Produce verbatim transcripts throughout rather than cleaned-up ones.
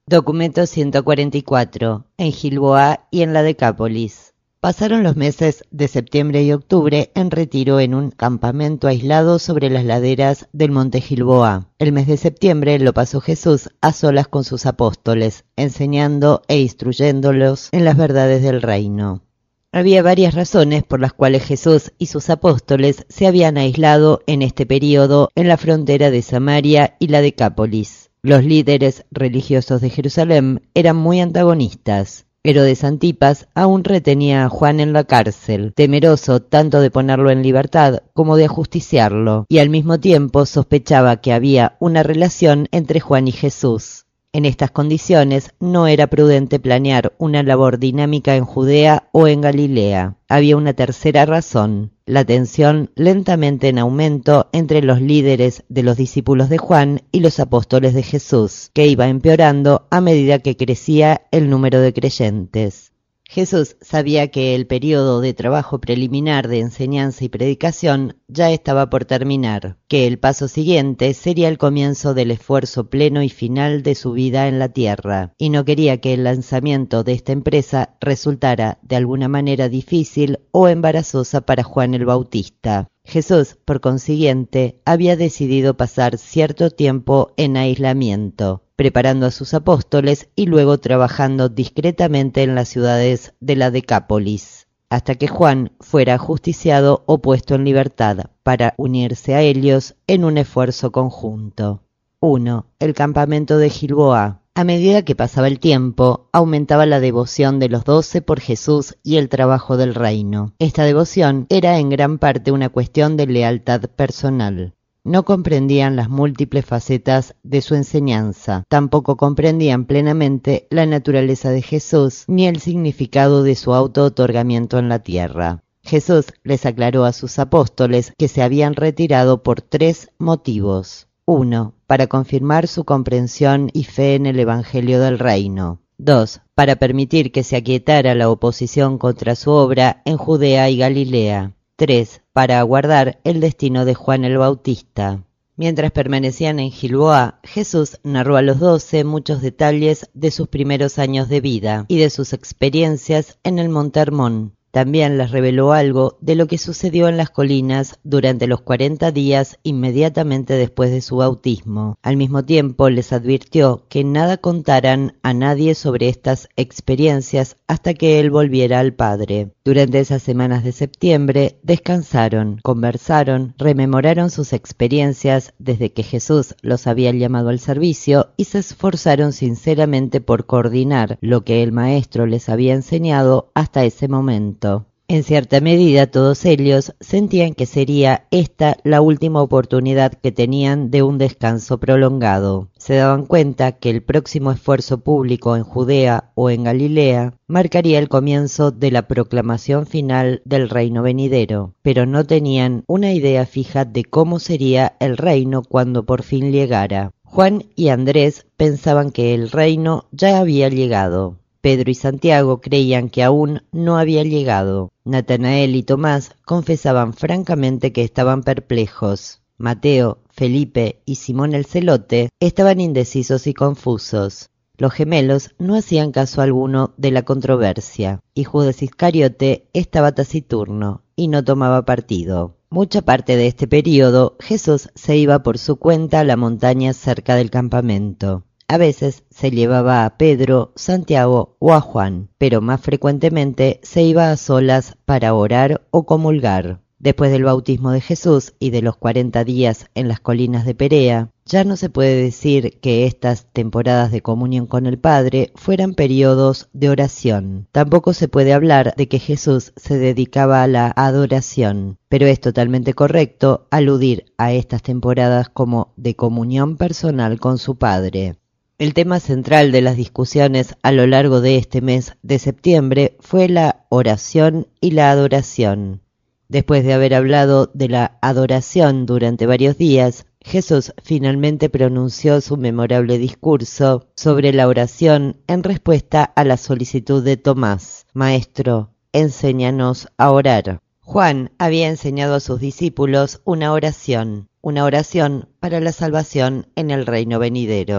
Documento ciento cuarenta y cuatro, en Gilboa y en la Decápolis. Pasaron los meses de septiembre y octubre en retiro en un campamento aislado sobre las laderas del monte Gilboa. El mes de septiembre lo pasó Jesús a solas con sus apóstoles, enseñando e instruyéndolos en las verdades del reino. Había varias razones por las cuales Jesús y sus apóstoles se habían aislado en este período en la frontera de Samaria y la Decápolis. Los líderes religiosos de Jerusalén eran muy antagonistas. Herodes Antipas aún retenía a Juan en la cárcel, temeroso tanto de ponerlo en libertad como de ajusticiarlo, y al mismo tiempo sospechaba que había una relación entre Juan y Jesús. En estas condiciones no era prudente planear una labor dinámica en Judea o en Galilea. Había una tercera razón: la tensión lentamente en aumento entre los líderes de los discípulos de Juan y los apóstoles de Jesús, que iba empeorando a medida que crecía el número de creyentes. Jesús sabía que el periodo de trabajo preliminar de enseñanza y predicación ya estaba por terminar, que el paso siguiente sería el comienzo del esfuerzo pleno y final de su vida en la tierra, y no quería que el lanzamiento de esta empresa resultara de alguna manera difícil o embarazosa para Juan el Bautista. Jesús, por consiguiente, había decidido pasar cierto tiempo en aislamiento, preparando a sus apóstoles y luego trabajando discretamente en las ciudades de la Decápolis, hasta que Juan fuera ajusticiado o puesto en libertad, para unirse a ellos en un esfuerzo conjunto. uno. El campamento de Gilboa. A medida que pasaba el tiempo, aumentaba la devoción de los doce por Jesús y el trabajo del reino. Esta devoción era en gran parte una cuestión de lealtad personal. No comprendían las múltiples facetas de su enseñanza, tampoco comprendían plenamente la naturaleza de Jesús ni el significado de su auto-otorgamiento en la tierra. Jesús les aclaró a sus apóstoles que se habían retirado por tres motivos. uno. Para confirmar su comprensión y fe en el Evangelio del Reino. dos. Para permitir que se aquietara la oposición contra su obra en Judea y Galilea. tres. Para aguardar el destino de Juan el Bautista. Mientras permanecían en Gilboa, Jesús narró a los doce muchos detalles de sus primeros años de vida y de sus experiencias en el Monte Hermón. También les reveló algo de lo que sucedió en las colinas durante los cuarenta días inmediatamente después de su bautismo. Al mismo tiempo les advirtió que nada contaran a nadie sobre estas experiencias hasta que él volviera al Padre. Durante esas semanas de septiembre descansaron, conversaron, rememoraron sus experiencias desde que Jesús los había llamado al servicio y se esforzaron sinceramente por coordinar lo que el Maestro les había enseñado hasta ese momento. En cierta medida todos ellos sentían que sería esta la última oportunidad que tenían de un descanso prolongado. Se daban cuenta que el próximo esfuerzo público en Judea o en Galilea marcaría el comienzo de la proclamación final del reino venidero, pero no tenían una idea fija de cómo sería el reino cuando por fin llegara. Juan y Andrés pensaban que el reino ya había llegado. Pedro y Santiago creían que aún no había llegado. Natanael y Tomás confesaban francamente que estaban perplejos. Mateo, Felipe y Simón el Celote estaban indecisos y confusos. Los gemelos no hacían caso alguno de la controversia, y Judas Iscariote estaba taciturno y no tomaba partido. Mucha parte de este período, Jesús se iba por su cuenta a la montaña cerca del campamento. A veces se llevaba a Pedro, Santiago o a Juan, pero más frecuentemente se iba a solas para orar o comulgar. Después del bautismo de Jesús y de los cuarenta días en las colinas de Perea, ya no se puede decir que estas temporadas de comunión con el Padre fueran periodos de oración. Tampoco se puede hablar de que Jesús se dedicaba a la adoración, pero es totalmente correcto aludir a estas temporadas como de comunión personal con su Padre. El tema central de las discusiones a lo largo de este mes de septiembre fue la oración y la adoración. Después de haber hablado de la adoración durante varios días, Jesús finalmente pronunció su memorable discurso sobre la oración en respuesta a la solicitud de Tomás: «Maestro, enséñanos a orar». Juan había enseñado a sus discípulos una oración, una oración para la salvación en el reino venidero.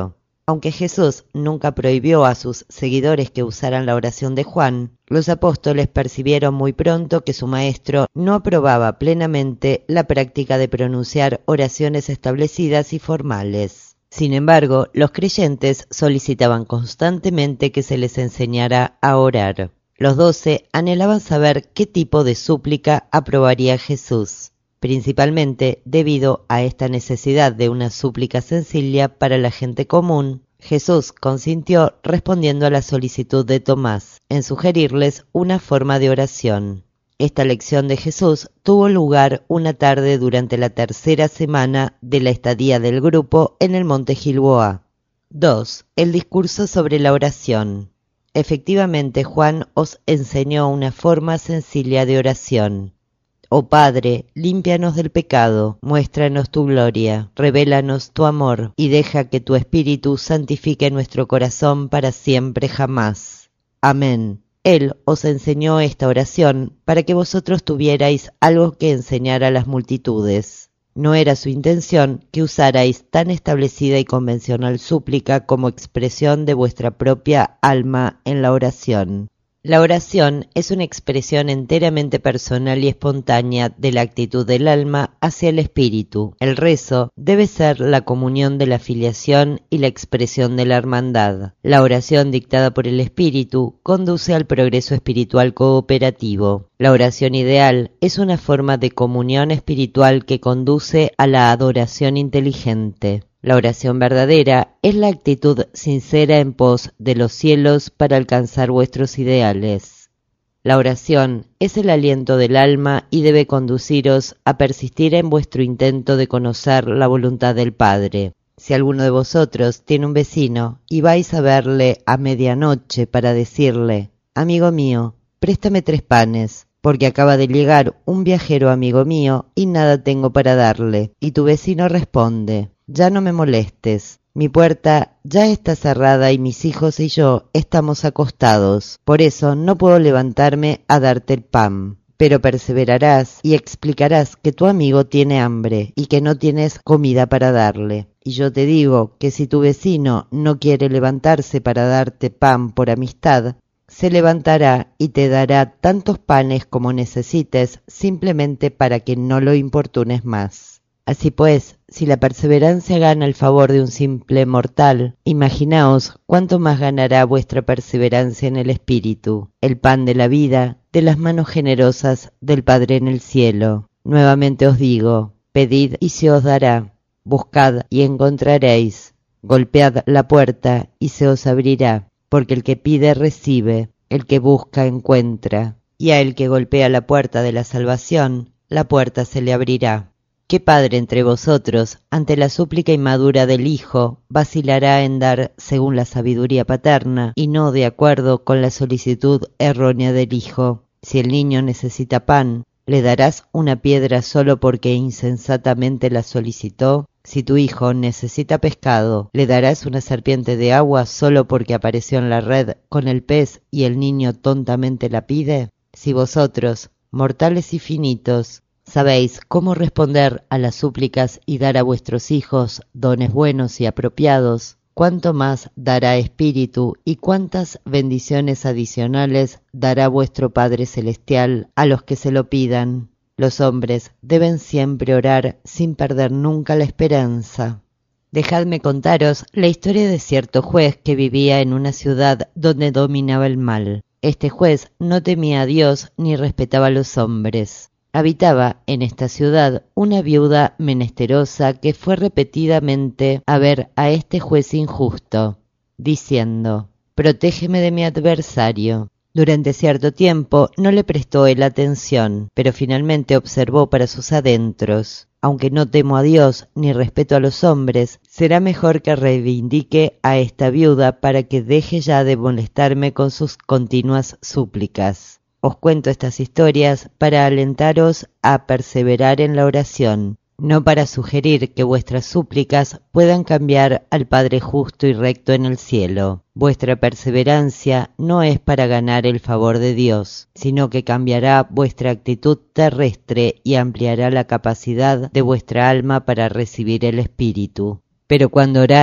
Aunque Jesús nunca prohibió a sus seguidores que usaran la oración de Juan, los apóstoles percibieron muy pronto que su maestro no aprobaba plenamente la práctica de pronunciar oraciones establecidas y formales. Sin embargo, los creyentes solicitaban constantemente que se les enseñara a orar. Los doce anhelaban saber qué tipo de súplica aprobaría Jesús, principalmente debido a esta necesidad de una súplica sencilla para la gente común. Jesús consintió respondiendo a la solicitud de Tomás, en sugerirles una forma de oración. Esta lección de Jesús tuvo lugar una tarde durante la tercera semana de la estadía del grupo en el monte Gilboa. dos. El discurso sobre la oración. Efectivamente, Juan os enseñó una forma sencilla de oración. Oh Padre, límpianos del pecado, muéstranos tu gloria, revélanos tu amor, y deja que tu Espíritu santifique nuestro corazón para siempre jamás. Amén. Él os enseñó esta oración para que vosotros tuvierais algo que enseñar a las multitudes. No era su intención que usarais tan establecida y convencional súplica como expresión de vuestra propia alma en la oración. La oración es una expresión enteramente personal y espontánea de la actitud del alma hacia el espíritu. El rezo debe ser la comunión de la filiación y la expresión de la hermandad. La oración dictada por el espíritu conduce al progreso espiritual cooperativo. La oración ideal es una forma de comunión espiritual que conduce a la adoración inteligente. La oración verdadera es la actitud sincera en pos de los cielos para alcanzar vuestros ideales. La oración es el aliento del alma y debe conduciros a persistir en vuestro intento de conocer la voluntad del Padre. Si alguno de vosotros tiene un vecino y vais a verle a medianoche para decirle: «Amigo mío, préstame tres panes, porque acaba de llegar un viajero amigo mío y nada tengo para darle», y tu vecino responde: «Ya no me molestes, mi puerta ya está cerrada y mis hijos y yo estamos acostados, por eso no puedo levantarme a darte el pan». Pero perseverarás y explicarás que tu amigo tiene hambre y que no tienes comida para darle. Y yo te digo que si tu vecino no quiere levantarse para darte pan por amistad, se levantará y te dará tantos panes como necesites, simplemente para que no lo importunes más. Así pues, si la perseverancia gana el favor de un simple mortal, imaginaos cuánto más ganará vuestra perseverancia en el Espíritu, el pan de la vida, de las manos generosas del Padre en el cielo. Nuevamente os digo, pedid y se os dará, buscad y encontraréis, golpead la puerta y se os abrirá, porque el que pide recibe, el que busca encuentra, y a el que golpea la puerta de la salvación, la puerta se le abrirá. ¿Qué padre entre vosotros, ante la súplica inmadura del hijo, vacilará en dar según la sabiduría paterna y no de acuerdo con la solicitud errónea del hijo? Si el niño necesita pan, ¿le darás una piedra solo porque insensatamente la solicitó? Si tu hijo necesita pescado, ¿le darás una serpiente de agua solo porque apareció en la red con el pez y el niño tontamente la pide? Si vosotros, mortales y finitos, sabéis cómo responder a las súplicas y dar a vuestros hijos dones buenos y apropiados, cuánto más dará Espíritu y cuántas bendiciones adicionales dará vuestro Padre Celestial a los que se lo pidan. Los hombres deben siempre orar sin perder nunca la esperanza. Dejadme contaros la historia de cierto juez que vivía en una ciudad donde dominaba el mal. Este juez no temía a Dios ni respetaba a los hombres. Habitaba en esta ciudad una viuda menesterosa que fue repetidamente a ver a este juez injusto, diciendo: «Protégeme de mi adversario». Durante cierto tiempo no le prestó él atención, pero finalmente observó para sus adentros: «Aunque no temo a Dios ni respeto a los hombres, será mejor que reivindique a esta viuda para que deje ya de molestarme con sus continuas súplicas». Os cuento estas historias para alentaros a perseverar en la oración, no para sugerir que vuestras súplicas puedan cambiar al Padre justo y recto en el cielo. Vuestra perseverancia no es para ganar el favor de Dios, sino que cambiará vuestra actitud terrestre y ampliará la capacidad de vuestra alma para recibir el Espíritu. Pero cuando oráis,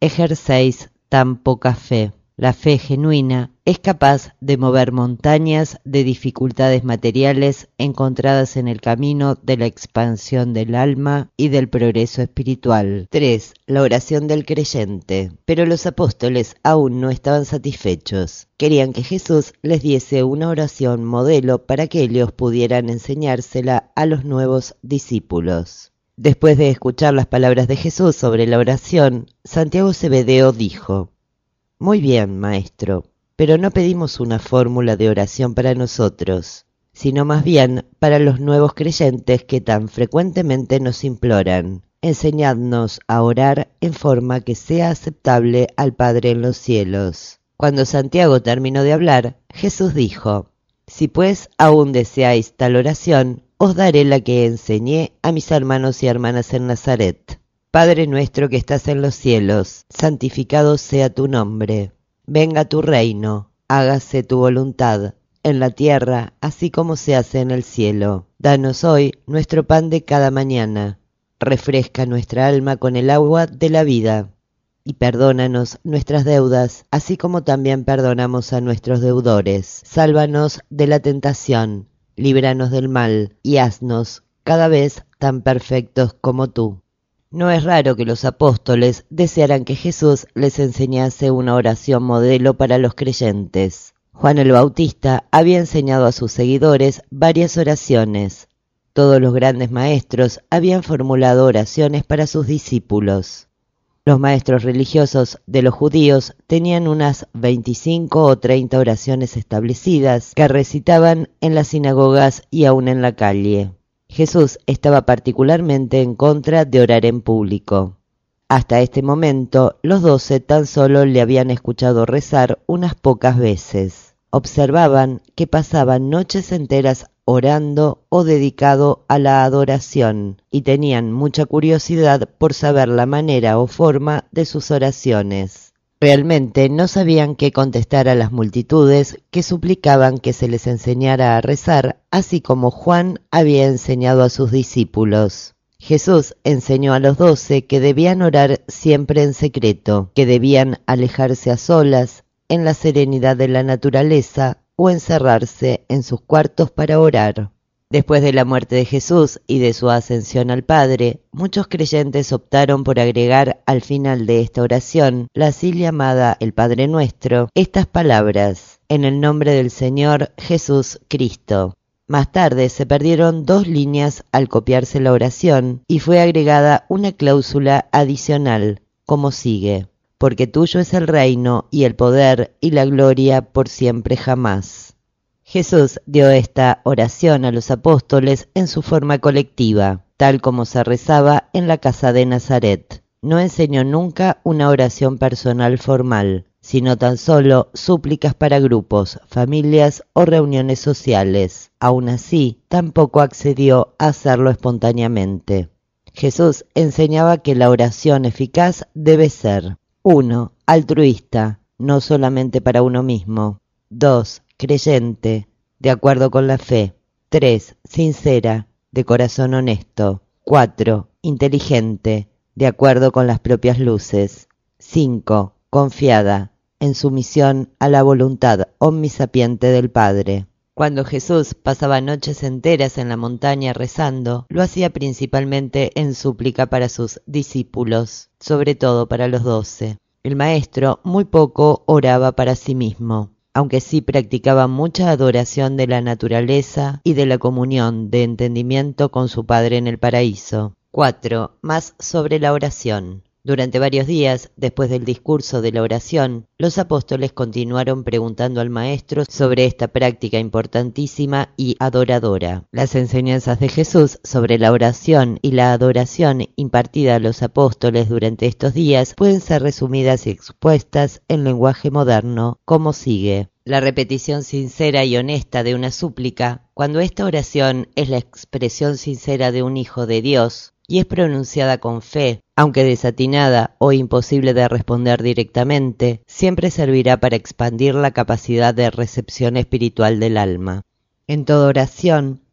ejercéis tan poca fe? La fe genuina es capaz de mover montañas de dificultades materiales encontradas en el camino de la expansión del alma y del progreso espiritual. tres. La oración del creyente. Pero los apóstoles aún no estaban satisfechos. Querían que Jesús les diese una oración modelo para que ellos pudieran enseñársela a los nuevos discípulos. Después de escuchar las palabras de Jesús sobre la oración, Santiago Zebedeo dijo: Muy bien, maestro, pero no pedimos una fórmula de oración para nosotros, sino más bien para los nuevos creyentes que tan frecuentemente nos imploran. Enseñadnos a orar en forma que sea aceptable al Padre en los cielos. Cuando Santiago terminó de hablar, Jesús dijo: Si pues aún deseáis tal oración, os daré la que enseñé a mis hermanos y hermanas en Nazaret. Padre nuestro que estás en los cielos, santificado sea tu nombre. Venga tu reino, hágase tu voluntad, en la tierra, así como se hace en el cielo. Danos hoy nuestro pan de cada mañana. Refresca nuestra alma con el agua de la vida. Y perdónanos nuestras deudas, así como también perdonamos a nuestros deudores. Sálvanos de la tentación, líbranos del mal, y haznos cada vez tan perfectos como tú. No es raro que los apóstoles desearan que Jesús les enseñase una oración modelo para los creyentes. Juan el Bautista había enseñado a sus seguidores varias oraciones. Todos los grandes maestros habían formulado oraciones para sus discípulos. Los maestros religiosos de los judíos tenían unas veinticinco o treinta oraciones establecidas que recitaban en las sinagogas y aún en la calle. Jesús estaba particularmente en contra de orar en público. Hasta este momento, los doce tan solo le habían escuchado rezar unas pocas veces. Observaban que pasaban noches enteras orando o dedicado a la adoración, y tenían mucha curiosidad por saber la manera o forma de sus oraciones. Realmente no sabían qué contestar a las multitudes que suplicaban que se les enseñara a rezar, así como Juan había enseñado a sus discípulos. Jesús enseñó a los doce que debían orar siempre en secreto, que debían alejarse a solas, en la serenidad de la naturaleza, o encerrarse en sus cuartos para orar. Después de la muerte de Jesús y de su ascensión al Padre, muchos creyentes optaron por agregar al final de esta oración, la así llamada el Padre Nuestro, estas palabras: en el nombre del Señor Jesús Cristo. Más tarde se perdieron dos líneas al copiarse la oración y fue agregada una cláusula adicional, como sigue: porque tuyo es el reino y el poder y la gloria por siempre jamás. Jesús dio esta oración a los apóstoles en su forma colectiva, tal como se rezaba en la casa de Nazaret. No enseñó nunca una oración personal formal, sino tan solo súplicas para grupos, familias o reuniones sociales. Aún así, tampoco accedió a hacerlo espontáneamente. Jesús enseñaba que la oración eficaz debe ser: uno. Altruista, no solamente para uno mismo. dos. Creyente, de acuerdo con la fe. tres. Sincera, de corazón honesto. cuatro. Inteligente, de acuerdo con las propias luces. cinco. Confiada, en sumisión a la voluntad omnisapiente del Padre. Cuando Jesús pasaba noches enteras en la montaña rezando, lo hacía principalmente en súplica para sus discípulos, sobre todo para los doce. El Maestro muy poco oraba para sí mismo, aunque sí practicaba mucha adoración de la naturaleza y de la comunión de entendimiento con su Padre en el paraíso. cuatro. Más sobre la oración. Durante varios días, después del discurso de la oración, los apóstoles continuaron preguntando al Maestro sobre esta práctica importantísima y adoradora. Las enseñanzas de Jesús sobre la oración y la adoración impartida a los apóstoles durante estos días pueden ser resumidas y expuestas en lenguaje moderno, como sigue. La repetición sincera y honesta de una súplica, cuando esta oración es la expresión sincera de un hijo de Dios, y es pronunciada con fe, aunque desatinada o imposible de responder directamente, siempre servirá para expandir la capacidad de recepción espiritual del alma. En toda oración,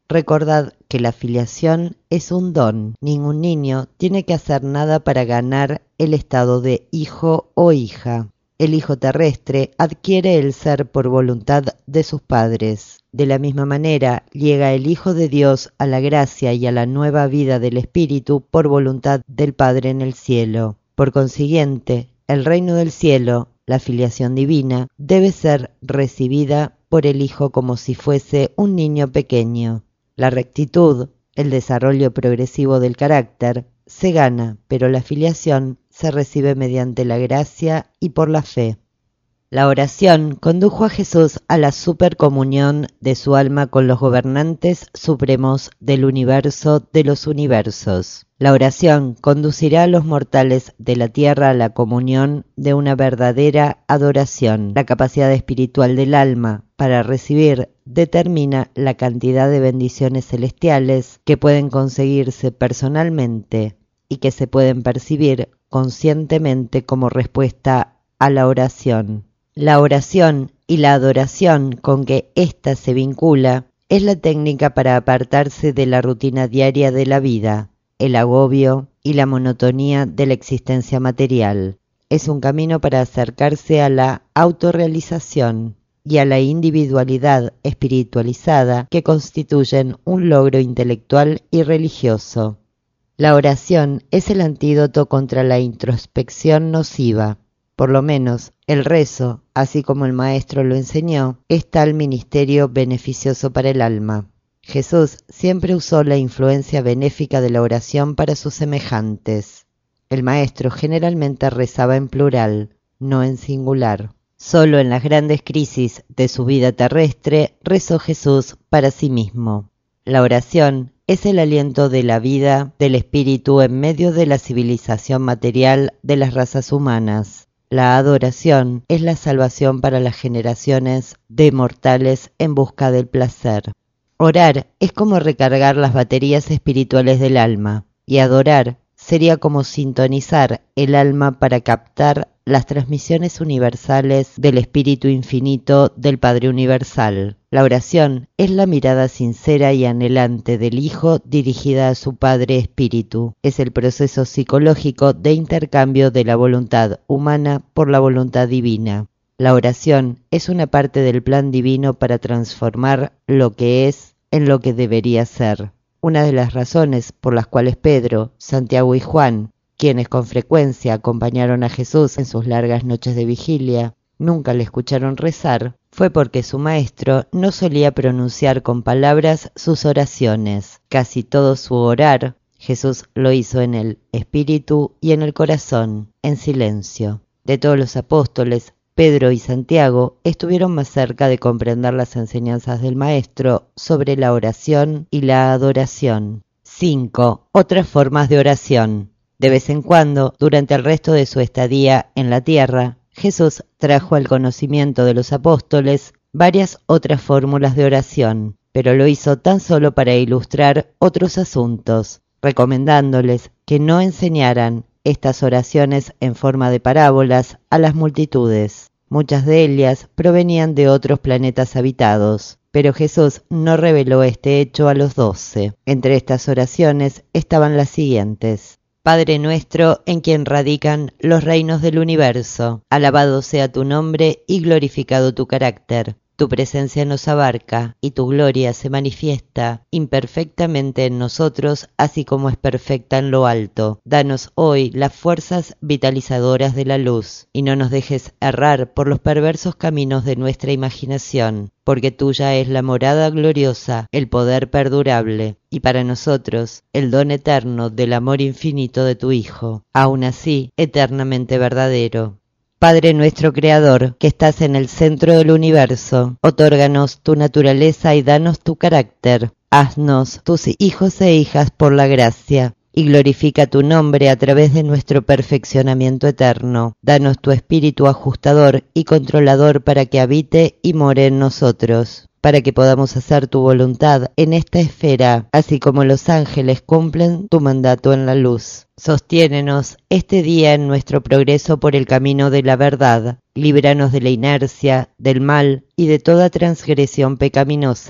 recordad que la filiación es un don. Ningún niño tiene que hacer nada para ganar el estado de hijo o hija. El hijo terrestre adquiere el ser por voluntad de sus padres. De la misma manera, llega el Hijo de Dios a la gracia y a la nueva vida del Espíritu por voluntad del Padre en el cielo. Por consiguiente, el reino del cielo, la filiación divina, debe ser recibida por el Hijo como si fuese un niño pequeño. La rectitud, el desarrollo progresivo del carácter, se gana, pero la filiación se recibe mediante la gracia y por la fe. La oración condujo a Jesús a la supercomunión de su alma con los gobernantes supremos del universo de los universos. La oración conducirá a los mortales de la tierra a la comunión de una verdadera adoración. La capacidad espiritual del alma para recibir determina la cantidad de bendiciones celestiales que pueden conseguirse personalmente y que se pueden percibir conscientemente como respuesta a la oración. La oración y la adoración con que ésta se vincula es la técnica para apartarse de la rutina diaria de la vida, el agobio y la monotonía de la existencia material. Es un camino para acercarse a la autorrealización y a la individualidad espiritualizada que constituyen un logro intelectual y religioso. La oración es el antídoto contra la introspección nociva. Por lo menos, el rezo, así como el Maestro lo enseñó, es tal ministerio beneficioso para el alma. Jesús siempre usó la influencia benéfica de la oración para sus semejantes. El Maestro generalmente rezaba en plural, no en singular. Solo en las grandes crisis de su vida terrestre rezó Jesús para sí mismo. La oración es el aliento de la vida del espíritu en medio de la civilización material de las razas humanas. La adoración es la salvación para las generaciones de mortales en busca del placer. Orar es como recargar las baterías espirituales del alma, y adorar sería como sintonizar el alma para captar las transmisiones universales del Espíritu Infinito del Padre Universal. La oración es la mirada sincera y anhelante del Hijo dirigida a su Padre Espíritu. Es el proceso psicológico de intercambio de la voluntad humana por la voluntad divina. La oración es una parte del plan divino para transformar lo que es en lo que debería ser. Una de las razones por las cuales Pedro, Santiago y Juan, quienes con frecuencia acompañaron a Jesús en sus largas noches de vigilia, nunca le escucharon rezar, fue porque su maestro no solía pronunciar con palabras sus oraciones. Casi todo su orar, Jesús lo hizo en el espíritu y en el corazón, en silencio. De todos los apóstoles, Pedro y Santiago estuvieron más cerca de comprender las enseñanzas del Maestro sobre la oración y la adoración. cinco. Otras formas de oración. De vez en cuando, durante el resto de su estadía en la tierra, Jesús trajo al conocimiento de los apóstoles varias otras fórmulas de oración, pero lo hizo tan solo para ilustrar otros asuntos, recomendándoles que no enseñaran estas oraciones en forma de parábolas a las multitudes. Muchas de ellas provenían de otros planetas habitados, pero Jesús no reveló este hecho a los doce. Entre estas oraciones estaban las siguientes: Padre nuestro, en quien radican los reinos del universo, alabado sea tu nombre y glorificado tu carácter. Tu presencia nos abarca y tu gloria se manifiesta imperfectamente en nosotros, así como es perfecta en lo alto. Danos hoy las fuerzas vitalizadoras de la luz y no nos dejes errar por los perversos caminos de nuestra imaginación, porque tuya es la morada gloriosa, el poder perdurable, y para nosotros el don eterno del amor infinito de tu Hijo, aún así eternamente verdadero. Padre nuestro Creador, que estás en el centro del universo, otórganos tu naturaleza y danos tu carácter. Haznos tus hijos e hijas por la gracia, y glorifica tu nombre a través de nuestro perfeccionamiento eterno. Danos tu espíritu ajustador y controlador para que habite y more en nosotros, para que podamos hacer tu voluntad en esta esfera, así como los ángeles cumplen tu mandato en la luz. Sostiénenos este día en nuestro progreso por el camino de la verdad. Líbranos de la inercia, del mal y de toda transgresión pecaminosa.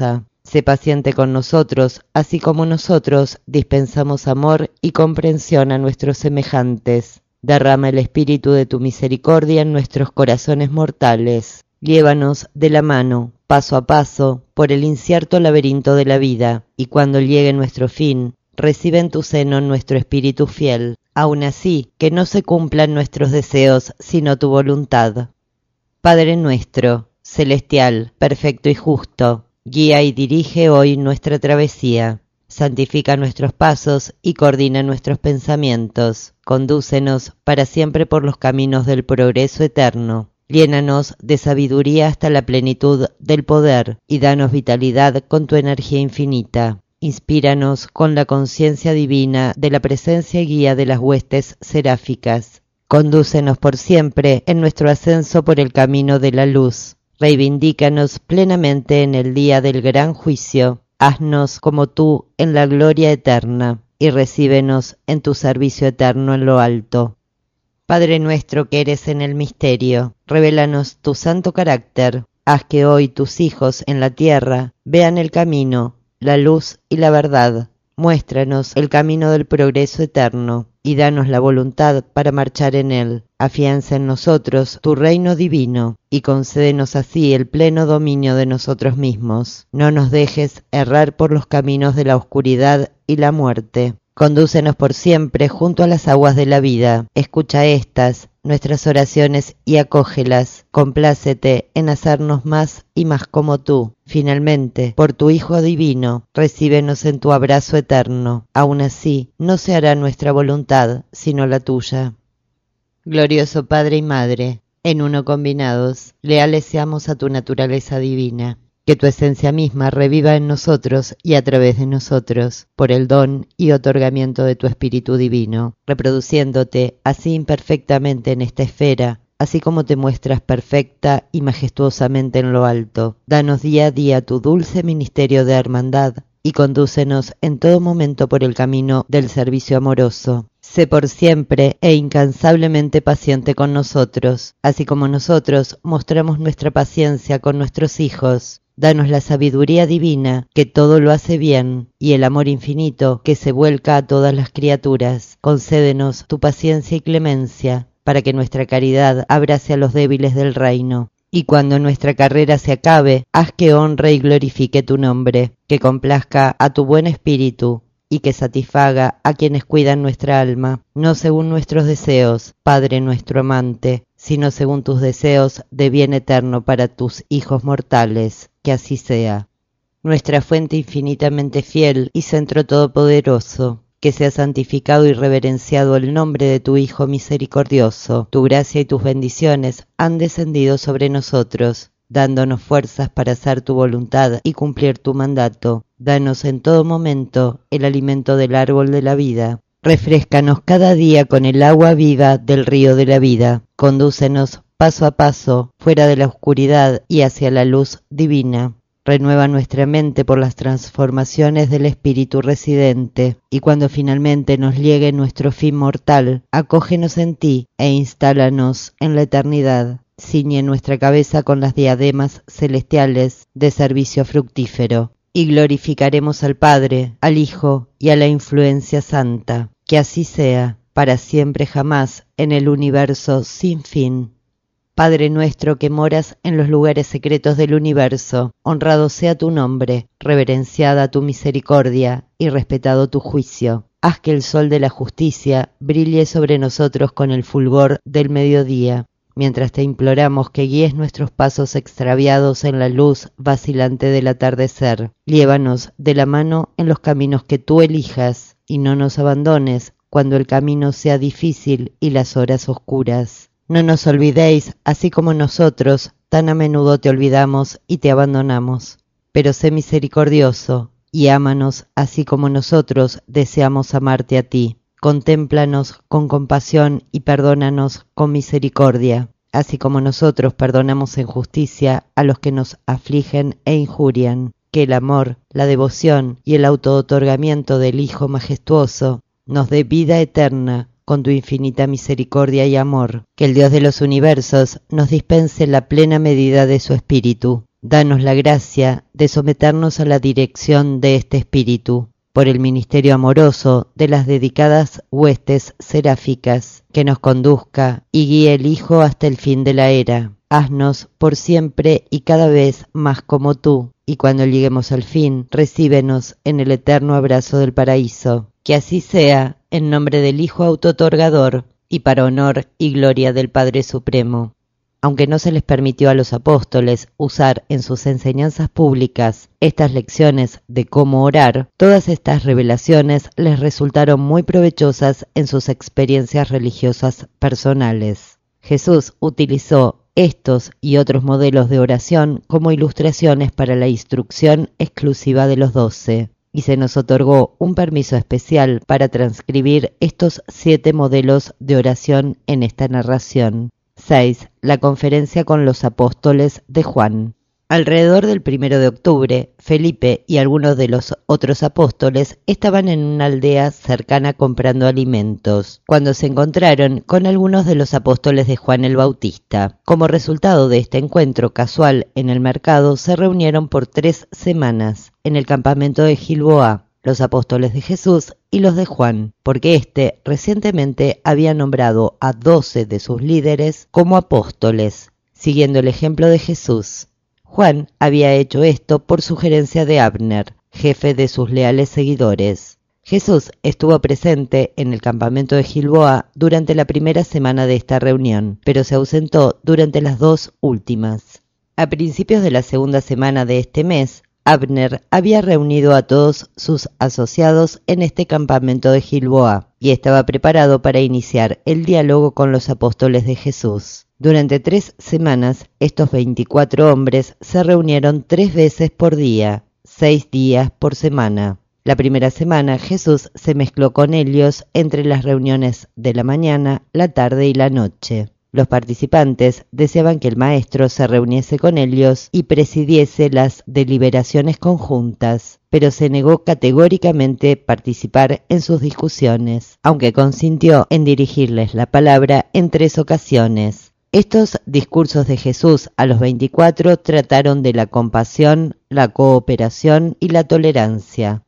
Sé paciente con nosotros, así como nosotros dispensamos amor y comprensión a nuestros semejantes. Derrama el espíritu de tu misericordia en nuestros corazones mortales. Llévanos de la mano, paso a paso, por el incierto laberinto de la vida, y cuando llegue nuestro fin, recibe en tu seno nuestro espíritu fiel. Aun así, que no se cumplan nuestros deseos, sino tu voluntad. Padre nuestro, celestial, perfecto y justo, guía y dirige hoy nuestra travesía. Santifica nuestros pasos y coordina nuestros pensamientos. Condúcenos para siempre por los caminos del progreso eterno. Llénanos de sabiduría hasta la plenitud del poder y danos vitalidad con tu energía infinita. Inspíranos con la conciencia divina de la presencia y guía de las huestes seráficas. Condúcenos por siempre en nuestro ascenso por el camino de la luz. Reivindícanos plenamente en el día del gran juicio. Haznos como tú en la gloria eterna y recíbenos en tu servicio eterno en lo alto. Padre nuestro que eres en el misterio, revélanos tu santo carácter. Haz que hoy tus hijos en la tierra vean el camino, la luz y la verdad. Muéstranos el camino del progreso eterno y danos la voluntad para marchar en él. Afianza en nosotros tu reino divino y concédenos así el pleno dominio de nosotros mismos. No nos dejes errar por los caminos de la oscuridad y la muerte. Condúcenos por siempre junto a las aguas de la vida. Escucha estas, nuestras oraciones, y acógelas. Complácete en hacernos más y más como tú. Finalmente, por tu Hijo divino, recíbenos en tu abrazo eterno. Aun así, no se hará nuestra voluntad, sino la tuya. Glorioso Padre y Madre, en uno combinados, leales seamos a tu naturaleza divina. Que tu esencia misma reviva en nosotros y a través de nosotros, por el don y otorgamiento de tu Espíritu Divino, reproduciéndote así imperfectamente en esta esfera, así como te muestras perfecta y majestuosamente en lo alto. Danos día a día tu dulce ministerio de hermandad y condúcenos en todo momento por el camino del servicio amoroso. Sé por siempre e incansablemente paciente con nosotros, así como nosotros mostramos nuestra paciencia con nuestros hijos. Danos la sabiduría divina, que todo lo hace bien, y el amor infinito, que se vuelca a todas las criaturas. Concédenos tu paciencia y clemencia, para que nuestra caridad abrace a los débiles del reino. Y cuando nuestra carrera se acabe, haz que honre y glorifique tu nombre, que complazca a tu buen espíritu, y que satisfaga a quienes cuidan nuestra alma, no según nuestros deseos, Padre nuestro amante, sino según tus deseos de bien eterno para tus hijos mortales. Que así sea. Nuestra fuente infinitamente fiel y centro todopoderoso, que sea santificado y reverenciado el nombre de tu Hijo misericordioso. Tu gracia y tus bendiciones han descendido sobre nosotros, dándonos fuerzas para hacer tu voluntad y cumplir tu mandato. Danos en todo momento el alimento del árbol de la vida. Refréscanos cada día con el agua viva del río de la vida. Condúcenos paso a paso, fuera de la oscuridad y hacia la luz divina. Renueva nuestra mente por las transformaciones del Espíritu residente, y cuando finalmente nos llegue nuestro fin mortal, acógenos en ti e instálanos en la eternidad. Ciñe nuestra cabeza con las diademas celestiales de servicio fructífero, y glorificaremos al Padre, al Hijo y a la influencia santa. Que así sea, para siempre jamás, en el universo sin fin. Padre nuestro que moras en los lugares secretos del universo, honrado sea tu nombre, reverenciada tu misericordia y respetado tu juicio. Haz que el sol de la justicia brille sobre nosotros con el fulgor del mediodía, mientras te imploramos que guíes nuestros pasos extraviados en la luz vacilante del atardecer. Llévanos de la mano en los caminos que tú elijas y no nos abandones cuando el camino sea difícil y las horas oscuras. No nos olvidéis, así como nosotros tan a menudo te olvidamos y te abandonamos. Pero sé misericordioso y ámanos así como nosotros deseamos amarte a ti. Contémplanos con compasión y perdónanos con misericordia, así como nosotros perdonamos en justicia a los que nos afligen e injurian. Que el amor, la devoción y el autootorgamiento del Hijo majestuoso nos dé vida eterna con tu infinita misericordia y amor. Que el Dios de los universos nos dispense la plena medida de su espíritu. danos la gracia de someternos a la dirección de este Espíritu, por el ministerio amoroso de las dedicadas huestes seráficas, que nos conduzca y guíe el Hijo hasta el fin de la era. Haznos por siempre y cada vez más como tú, y cuando lleguemos al fin, recíbenos en el eterno abrazo del paraíso. Que así sea, en nombre del Hijo autootorgador, y para honor y gloria del Padre Supremo. Aunque no se les permitió a los apóstoles usar en sus enseñanzas públicas estas lecciones de cómo orar, todas estas revelaciones les resultaron muy provechosas en sus experiencias religiosas personales. Jesús utilizó estos y otros modelos de oración como ilustraciones para la instrucción exclusiva de los doce, y se nos otorgó un permiso especial para transcribir estos siete modelos de oración en esta narración. seis. La conferencia con los apóstoles de Juan. Alrededor del primero de octubre, Felipe y algunos de los otros apóstoles estaban en una aldea cercana comprando alimentos, cuando se encontraron con algunos de los apóstoles de Juan el Bautista. Como resultado de este encuentro casual en el mercado, se reunieron por tres semanas en el campamento de Gilboa, los apóstoles de Jesús y los de Juan, porque éste recientemente había nombrado a doce de sus líderes como apóstoles, siguiendo el ejemplo de Jesús. Juan había hecho esto por sugerencia de Abner, jefe de sus leales seguidores. Jesús estuvo presente en el campamento de Gilboa durante la primera semana de esta reunión, pero se ausentó durante las dos últimas. A principios de la segunda semana de este mes, Abner había reunido a todos sus asociados en este campamento de Gilboa y estaba preparado para iniciar el diálogo con los apóstoles de Jesús. Durante tres semanas, estos veinticuatro hombres se reunieron tres veces por día, seis días por semana. La primera semana Jesús se mezcló con ellos entre las reuniones de la mañana, la tarde y la noche. Los participantes deseaban que el maestro se reuniese con ellos y presidiese las deliberaciones conjuntas, pero se negó categóricamente participar en sus discusiones, aunque consintió en dirigirles la palabra en tres ocasiones. Estos discursos de Jesús a los veinticuatro trataron de la compasión, la cooperación y la tolerancia.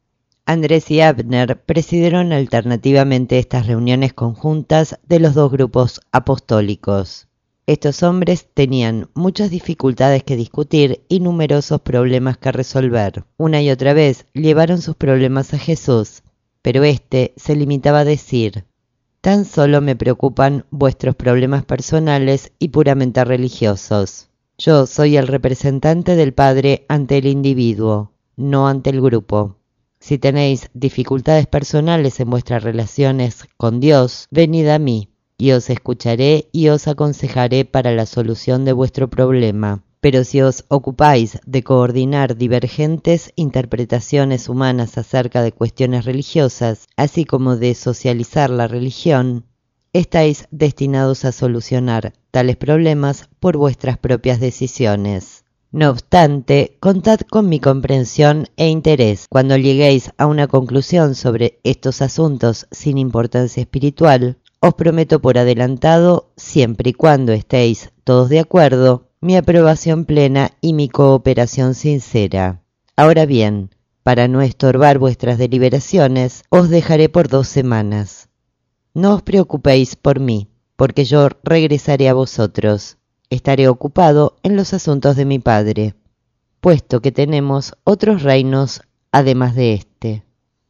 Andrés y Abner presidieron alternativamente estas reuniones conjuntas de los dos grupos apostólicos. Estos hombres tenían muchas dificultades que discutir y numerosos problemas que resolver. Una y otra vez llevaron sus problemas a Jesús, pero éste se limitaba a decir: «Tan solo me preocupan vuestros problemas personales y puramente religiosos. Yo soy el representante del Padre ante el individuo, no ante el grupo. Si tenéis dificultades personales en vuestras relaciones con Dios, venid a mí, y os escucharé y os aconsejaré para la solución de vuestro problema. Pero si os ocupáis de coordinar divergentes interpretaciones humanas acerca de cuestiones religiosas, así como de socializar la religión, estáis destinados a solucionar tales problemas por vuestras propias decisiones. No obstante, contad con mi comprensión e interés. Cuando lleguéis a una conclusión sobre estos asuntos sin importancia espiritual, os prometo por adelantado, siempre y cuando estéis todos de acuerdo, mi aprobación plena y mi cooperación sincera. Ahora bien, para no estorbar vuestras deliberaciones, os dejaré por dos semanas. No os preocupéis por mí, porque yo regresaré a vosotros. Estaré ocupado en los asuntos de mi Padre, puesto que tenemos otros reinos además de este».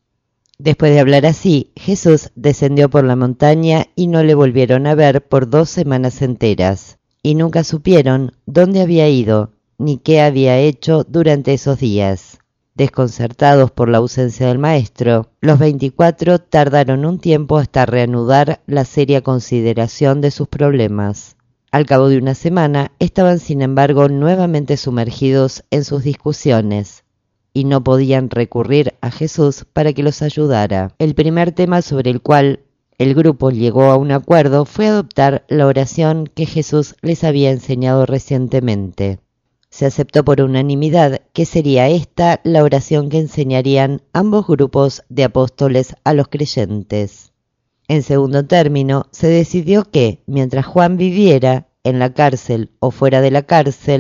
Después de hablar así, Jesús descendió por la montaña y no le volvieron a ver por dos semanas enteras, y nunca supieron dónde había ido ni qué había hecho durante esos días. Desconcertados por la ausencia del maestro, los veinticuatro tardaron un tiempo hasta reanudar la seria consideración de sus problemas. Al cabo de una semana, estaban sin embargo nuevamente sumergidos en sus discusiones y no podían recurrir a Jesús para que los ayudara. El primer tema sobre el cual el grupo llegó a un acuerdo fue adoptar la oración que Jesús les había enseñado recientemente. Se aceptó por unanimidad que sería esta la oración que enseñarían ambos grupos de apóstoles a los creyentes. En segundo término, se decidió que, mientras Juan viviera en la cárcel o fuera de la cárcel,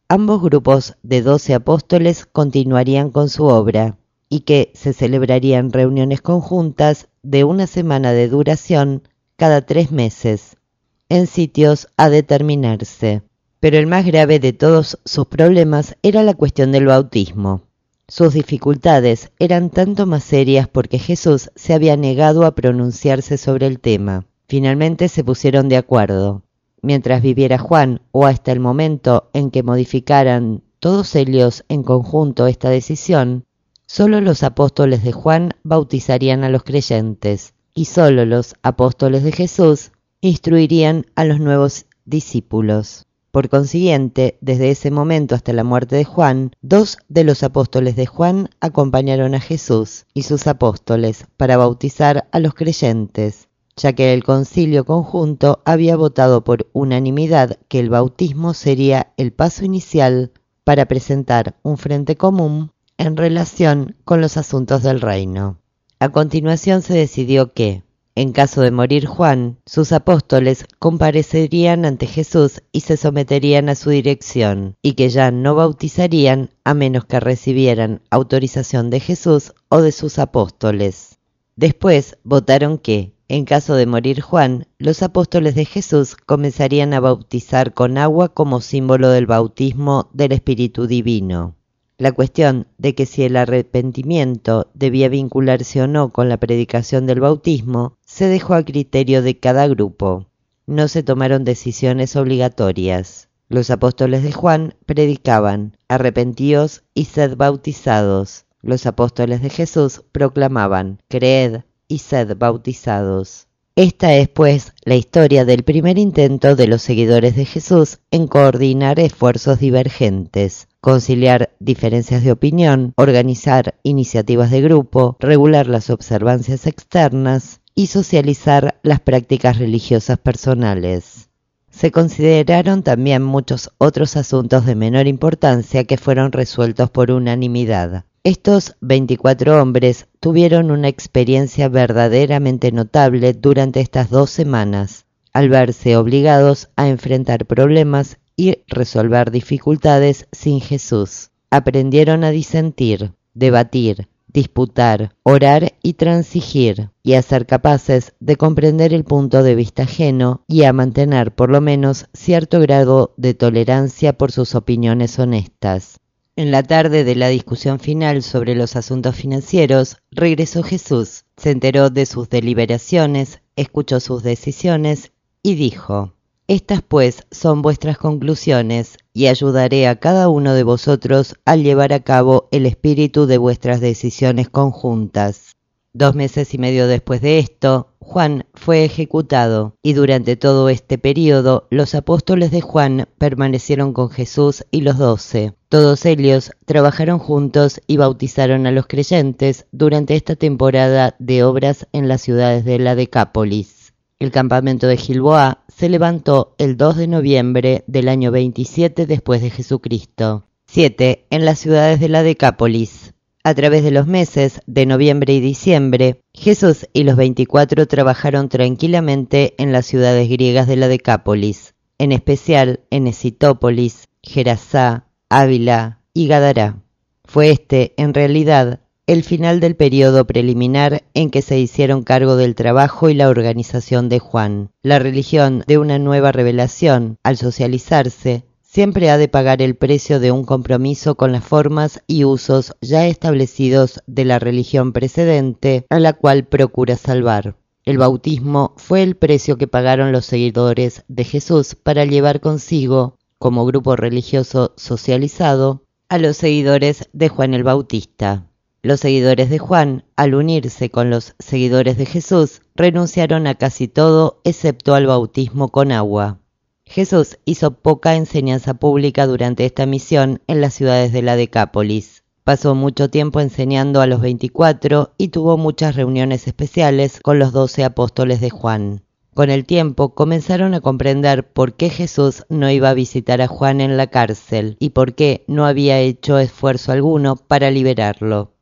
ambos grupos de doce apóstoles continuarían con su obra y que se celebrarían reuniones conjuntas de una semana de duración cada tres meses, en sitios a determinarse. Pero el más grave de todos sus problemas era la cuestión del bautismo. Sus dificultades eran tanto más serias porque Jesús se había negado a pronunciarse sobre el tema. Finalmente se pusieron de acuerdo. Mientras viviera Juan, o hasta el momento en que modificaran todos ellos en conjunto esta decisión, solo los apóstoles de Juan bautizarían a los creyentes, y solo los apóstoles de Jesús instruirían a los nuevos discípulos. Por consiguiente, desde ese momento hasta la muerte de Juan, dos de los apóstoles de Juan acompañaron a Jesús y sus apóstoles para bautizar a los creyentes, ya que el concilio conjunto había votado por unanimidad que el bautismo sería el paso inicial para presentar un frente común en relación con los asuntos del reino. A continuación se decidió que, en caso de morir Juan, sus apóstoles comparecerían ante Jesús y se someterían a su dirección, y que ya no bautizarían a menos que recibieran autorización de Jesús o de sus apóstoles. Después votaron que, en caso de morir Juan, los apóstoles de Jesús comenzarían a bautizar con agua como símbolo del bautismo del Espíritu Divino. La cuestión de que si el arrepentimiento debía vincularse o no con la predicación del bautismo se dejó a criterio de cada grupo. No se tomaron decisiones obligatorias. Los apóstoles de Juan predicaban: arrepentíos y sed bautizados. Los apóstoles de Jesús proclamaban: creed y sed bautizados. Esta es, pues, la historia del primer intento de los seguidores de Jesús en coordinar esfuerzos divergentes, conciliar diferencias de opinión, organizar iniciativas de grupo, regular las observancias externas y socializar las prácticas religiosas personales. Se consideraron también muchos otros asuntos de menor importancia que fueron resueltos por unanimidad. Estos veinticuatro hombres tuvieron una experiencia verdaderamente notable durante estas dos semanas, al verse obligados a enfrentar problemas y resolver dificultades sin Jesús. Aprendieron a disentir, debatir, disputar, orar y transigir, y a ser capaces de comprender el punto de vista ajeno y a mantener por lo menos cierto grado de tolerancia por sus opiniones honestas. En la tarde de la discusión final sobre los asuntos financieros, regresó Jesús, se enteró de sus deliberaciones, escuchó sus decisiones y dijo: estas pues son vuestras conclusiones, y ayudaré a cada uno de vosotros a llevar a cabo el espíritu de vuestras decisiones conjuntas. Dos meses y medio después de esto, Juan fue ejecutado, y durante todo este período los apóstoles de Juan permanecieron con Jesús y los doce. Todos ellos trabajaron juntos y bautizaron a los creyentes durante esta temporada de obras en las ciudades de la Decápolis. El campamento de Gilboa se levantó el dos de noviembre del año veintisiete después de Jesucristo. siete. En las ciudades de la Decápolis. A través de los meses de noviembre y diciembre, Jesús y los veinticuatro trabajaron tranquilamente en las ciudades griegas de la Decápolis, en especial en Esitópolis, Gerasá, Ávila y Gadará. Fue este, en realidad, el final del periodo preliminar en que se hicieron cargo del trabajo y la organización de Juan. La religión de una nueva revelación, al socializarse, siempre ha de pagar el precio de un compromiso con las formas y usos ya establecidos de la religión precedente, a la cual procura salvar. El bautismo fue el precio que pagaron los seguidores de Jesús para llevar consigo, como grupo religioso socializado, a los seguidores de Juan el Bautista. Los seguidores de Juan, al unirse con los seguidores de Jesús, renunciaron a casi todo excepto al bautismo con agua. Jesús hizo poca enseñanza pública durante esta misión en las ciudades de la Decápolis. Pasó mucho tiempo enseñando a los veinticuatro y tuvo muchas reuniones especiales con los doce apóstoles de Juan. Con el tiempo comenzaron a comprender por qué Jesús no iba a visitar a Juan en la cárcel y por qué no había hecho esfuerzo alguno para liberarlo.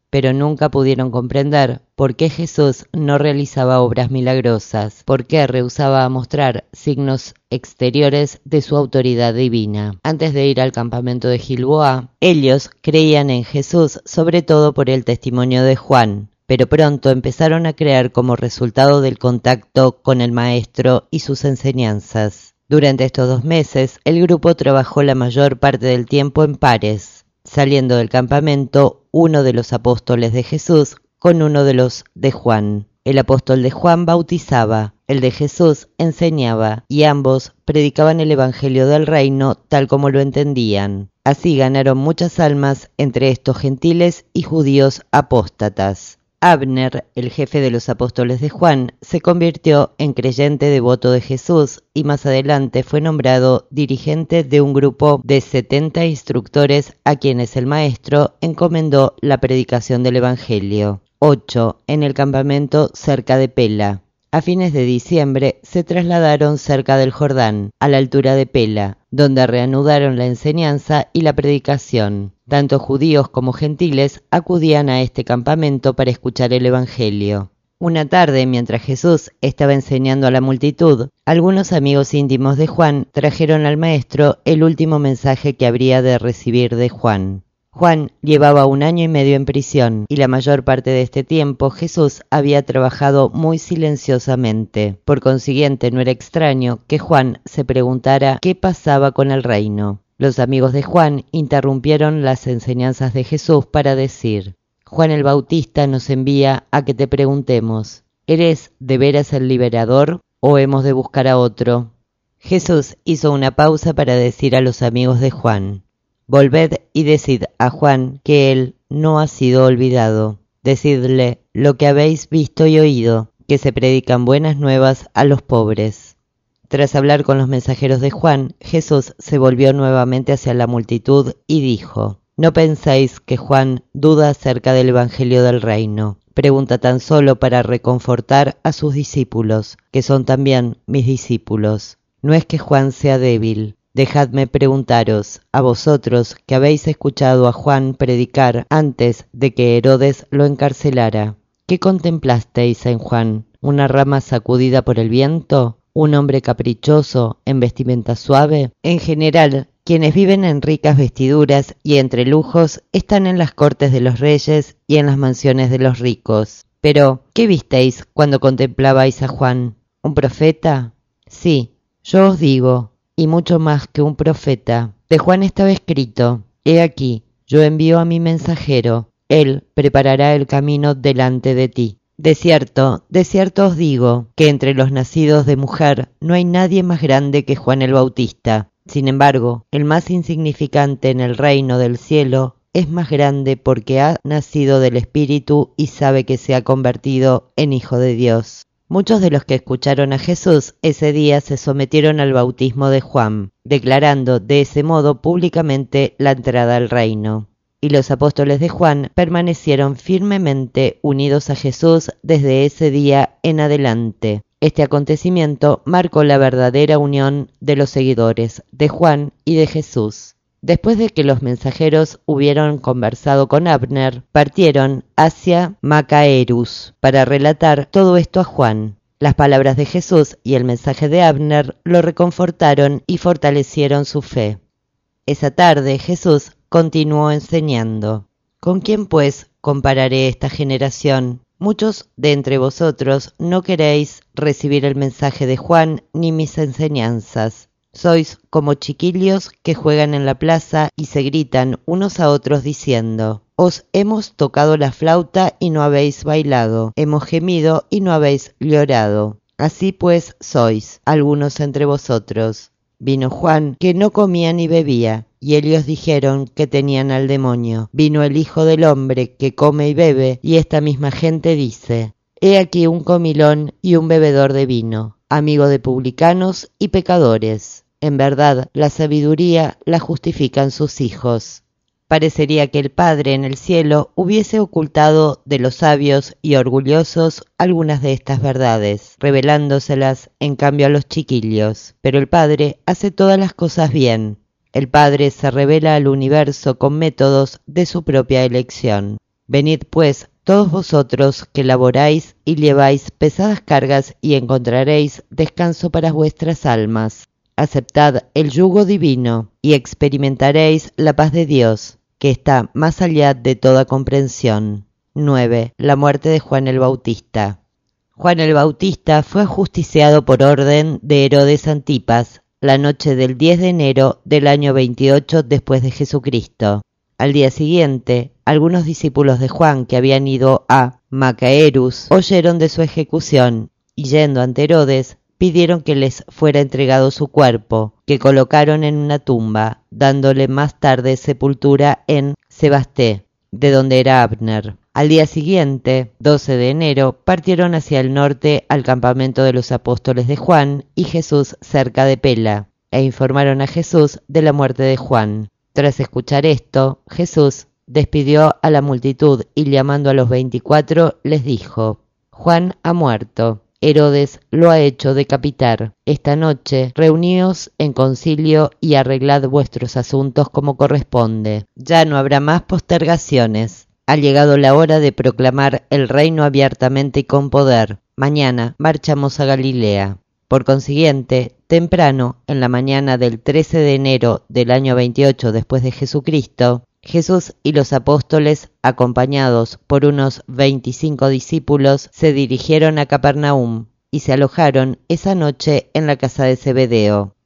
pero nunca pudieron comprender por qué Jesús no realizaba obras milagrosas, por qué rehusaba mostrar signos exteriores de su autoridad divina. Antes de ir al campamento de Gilboa, ellos creían en Jesús sobre todo por el testimonio de Juan, pero pronto empezaron a creer como resultado del contacto con el Maestro y sus enseñanzas. Durante estos dos meses, el grupo trabajó la mayor parte del tiempo en pares, saliendo del campamento uno de los apóstoles de Jesús con uno de los de Juan. El apóstol de Juan bautizaba, el de Jesús enseñaba, y ambos predicaban el evangelio del reino tal como lo entendían. Así ganaron muchas almas entre estos gentiles y judíos apóstatas. Abner, el jefe de los apóstoles de Juan, se convirtió en creyente devoto de Jesús y más adelante fue nombrado dirigente de un grupo de setenta instructores a quienes el maestro encomendó la predicación del evangelio. ocho. En el campamento cerca de Pela. A fines de diciembre se trasladaron cerca del Jordán, a la altura de Pela, donde reanudaron la enseñanza y la predicación. Tanto judíos como gentiles acudían a este campamento para escuchar el evangelio. Una tarde, mientras Jesús estaba enseñando a la multitud, algunos amigos íntimos de Juan trajeron al maestro el último mensaje que habría de recibir de Juan. Juan llevaba un año y medio en prisión, y la mayor parte de este tiempo Jesús había trabajado muy silenciosamente. Por consiguiente, no era extraño que Juan se preguntara qué pasaba con el reino. Los amigos de Juan interrumpieron las enseñanzas de Jesús para decir: Juan el Bautista nos envía a que te preguntemos, ¿eres de veras el liberador o hemos de buscar a otro? Jesús hizo una pausa para decir a los amigos de Juan: Volved y decid a Juan que él no ha sido olvidado. Decidle lo que habéis visto y oído, que se predican buenas nuevas a los pobres. Tras hablar con los mensajeros de Juan, Jesús se volvió nuevamente hacia la multitud y dijo: No penséis que Juan duda acerca del evangelio del reino. Pregunta tan solo para reconfortar a sus discípulos, que son también mis discípulos. No es que Juan sea débil. Dejadme preguntaros, a vosotros que habéis escuchado a Juan predicar antes de que Herodes lo encarcelara, ¿qué contemplasteis en Juan? ¿Una rama sacudida por el viento? ¿Un hombre caprichoso, en vestimenta suave? En general, quienes viven en ricas vestiduras y entre lujos están en las cortes de los reyes y en las mansiones de los ricos. Pero, ¿qué visteis cuando contemplabais a Juan? ¿Un profeta? Sí, yo os digo, y mucho más que un profeta. De Juan estaba escrito: He aquí, yo envío a mi mensajero, él preparará el camino delante de ti. De cierto, de cierto os digo, que entre los nacidos de mujer no hay nadie más grande que Juan el Bautista. Sin embargo, el más insignificante en el reino del cielo es más grande porque ha nacido del Espíritu y sabe que se ha convertido en hijo de Dios. Muchos de los que escucharon a Jesús ese día se sometieron al bautismo de Juan, declarando de ese modo públicamente la entrada al reino. Y los apóstoles de Juan permanecieron firmemente unidos a Jesús desde ese día en adelante. Este acontecimiento marcó la verdadera unión de los seguidores de Juan y de Jesús. Después de que los mensajeros hubieron conversado con Abner, partieron hacia Macaerus para relatar todo esto a Juan. Las palabras de Jesús y el mensaje de Abner lo reconfortaron y fortalecieron su fe. Esa tarde Jesús continuó enseñando. ¿Con quién pues compararé esta generación? Muchos de entre vosotros no queréis recibir el mensaje de Juan ni mis enseñanzas. Sois como chiquillos que juegan en la plaza y se gritan unos a otros diciendo: Os hemos tocado la flauta y no habéis bailado, hemos gemido y no habéis llorado. Así pues sois algunos entre vosotros. Vino Juan, que no comía ni bebía, y ellos dijeron que tenían al demonio. Vino el Hijo del Hombre, que come y bebe, y esta misma gente dice: He aquí un comilón y un bebedor de vino, amigo de publicanos y pecadores. En verdad, la sabiduría la justifican sus hijos. Parecería que el Padre en el cielo hubiese ocultado de los sabios y orgullosos algunas de estas verdades, revelándoselas en cambio a los chiquillos. Pero el Padre hace todas las cosas bien. El Padre se revela al universo con métodos de su propia elección. Venid pues, todos vosotros que laboráis y lleváis pesadas cargas, y encontraréis descanso para vuestras almas. Aceptad el yugo divino, y experimentaréis la paz de Dios, que está más allá de toda comprensión. nueve. La muerte de Juan el Bautista. Juan el Bautista fue ajusticiado por orden de Herodes Antipas la noche del diez de enero del año veintiocho después de Jesucristo. Al día siguiente, algunos discípulos de Juan que habían ido a Macaerus oyeron de su ejecución y, yendo ante Herodes, pidieron que les fuera entregado su cuerpo, que colocaron en una tumba, dándole más tarde sepultura en Sebasté, de donde era Abner. Al día siguiente, doce de enero, partieron hacia el norte al campamento de los apóstoles de Juan y Jesús cerca de Pela, e informaron a Jesús de la muerte de Juan. Tras escuchar esto, Jesús despidió a la multitud y, llamando a los veinticuatro, les dijo: Juan ha muerto, Herodes lo ha hecho decapitar. Esta noche reuníos en concilio y arreglad vuestros asuntos como corresponde. Ya no habrá más postergaciones. Ha llegado la hora de proclamar el reino abiertamente y con poder. Mañana marchamos a Galilea. Por consiguiente, temprano, en la mañana del trece de enero del año veintiocho después de Jesucristo, Jesús y los apóstoles, acompañados por unos veinticinco discípulos, se dirigieron a Capernaum y se alojaron esa noche en la casa de Zebedeo.